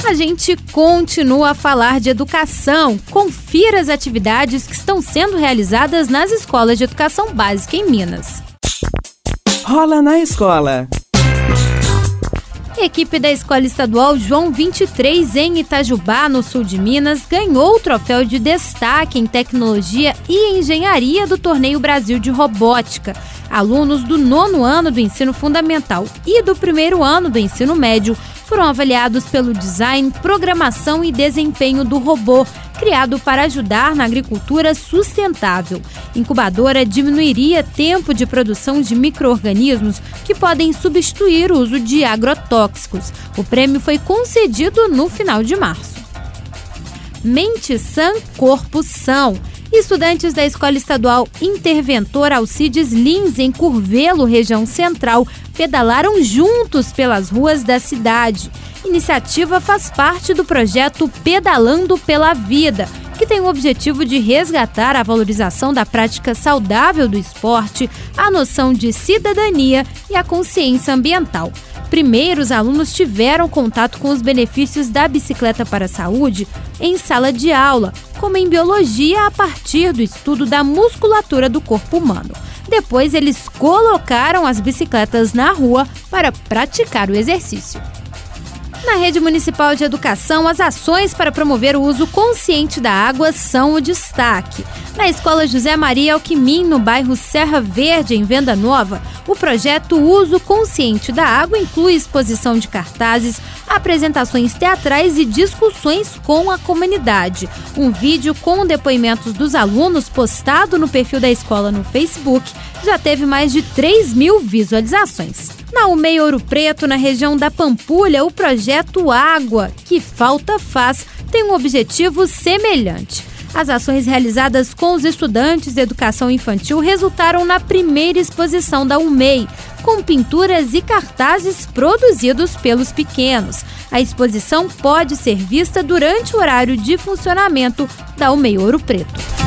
A gente continua a falar de educação. Confira as atividades que estão sendo realizadas nas escolas de educação básica em Minas. Rola na escola. A equipe da Escola Estadual João 23, em Itajubá, no sul de Minas, ganhou o troféu de destaque em tecnologia e engenharia do Torneio Brasil de Robótica. Alunos do 9º ano do ensino fundamental e do 1º ano do ensino médio foram avaliados pelo design, programação e desempenho do robô, criado para ajudar na agricultura sustentável. Incubadora diminuiria tempo de produção de micro-organismos que podem substituir o uso de agrotóxicos. O prêmio foi concedido no final de março. Mente sã, corpo são. Estudantes da Escola Estadual Interventor Alcides Lins, em Curvelo, região central, pedalaram juntos pelas ruas da cidade. A iniciativa faz parte do projeto Pedalando pela Vida, que tem o objetivo de resgatar a valorização da prática saudável do esporte, a noção de cidadania e a consciência ambiental. Primeiro, os alunos tiveram contato com os benefícios da bicicleta para a saúde em sala de aula, como em biologia, a partir do estudo da musculatura do corpo humano. Depois, eles colocaram as bicicletas na rua para praticar o exercício. Na Rede Municipal de Educação, as ações para promover o uso consciente da água são o destaque. Na Escola José Maria Alquimim, no bairro Serra Verde, em Venda Nova, o projeto Uso Consciente da Água inclui exposição de cartazes, apresentações teatrais e discussões com a comunidade. Um vídeo com depoimentos dos alunos postado no perfil da escola no Facebook já teve mais de 3.000 visualizações. Na UMEI Ouro Preto, na região da Pampulha, o projeto Água, que falta faz, tem um objetivo semelhante. As ações realizadas com os estudantes de educação infantil resultaram na primeira exposição da UMEI, com pinturas e cartazes produzidos pelos pequenos. A exposição pode ser vista durante o horário de funcionamento da UMEI Ouro Preto.